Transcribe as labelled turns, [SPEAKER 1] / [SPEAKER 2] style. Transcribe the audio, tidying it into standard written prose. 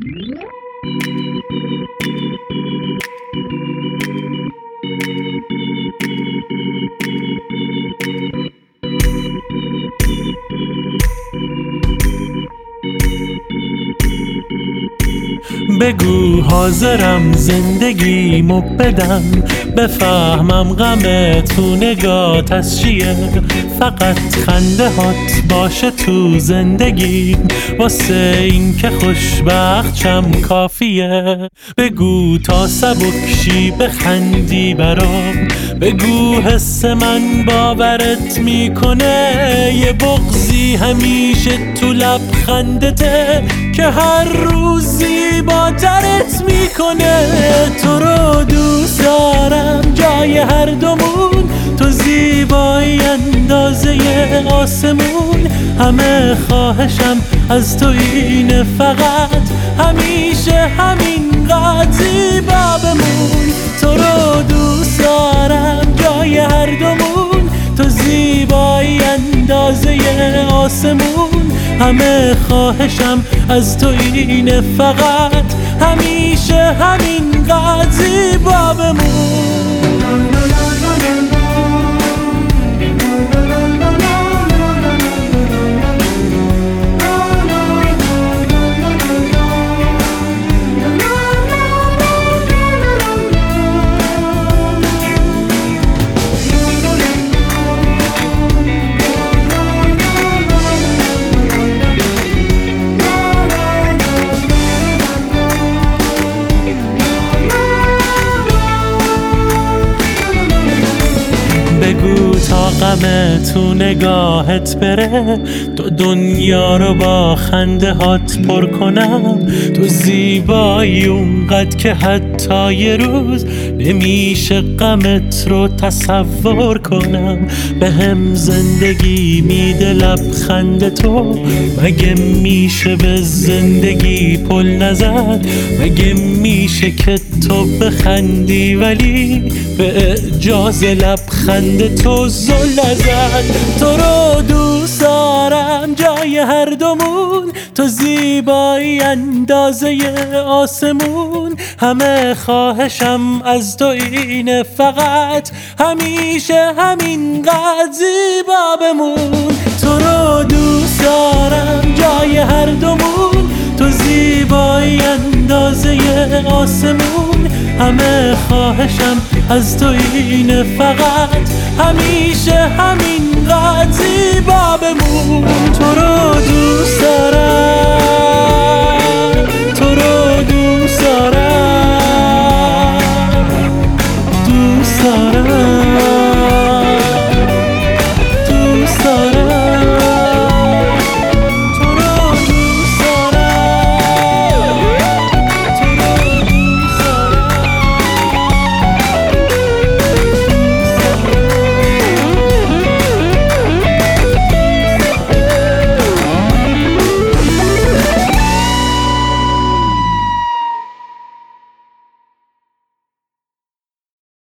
[SPEAKER 1] بگو حاضرم زندگیمو بدم، بفهمم غم تو نگات از چیه. فقط خنده هات باشه تو زندگیم، واسه این که خوشبخت شم کافیه. بگو تا سبکشی بخندی برام، بگو حس من باورت میکنه. یه بغضی همیشه تو لبخندته که هر روز زیباترت میکنه. تو رو دوست دارم جای هر دومون، تو زیبایی اندازه آسمون. همه خواهشم از تو اینه، فقط همیشه همینقدر زیبا بمون. تو رو دوست دارم جای هر دومون، تو زیبایی اندازه آسمون. همه خواهشم از تو اینه، فقط همیشه همینقدر زیبا بمون. بگو تا غم تو نگاهت بره، تو دنیا رو با خنده هات پر کنم. تو زیبایی اونقدر که حتی یه روز نمیشه غمت رو تصور کنم. به هم زندگی میده لبخند تو، مگه میشه به زندگی پل نزد؟ مگه میشه که تو بخندی ولی به اعجاز لبخند تو زل نزد؟ تو رو دوست دارم جای هر دومون، تو زیبایی اندازه آسمون. همه خواهشم از تو اینه، فقط همیشه همینقدر زیبا بمون. تو رو دوست دارم جای هر دومون، تو زیبایی اندازه آسمون. همه خواهشم از تو اینه، فقط همیشه همینقدر زیبا بمون. تو رو دوست دارم.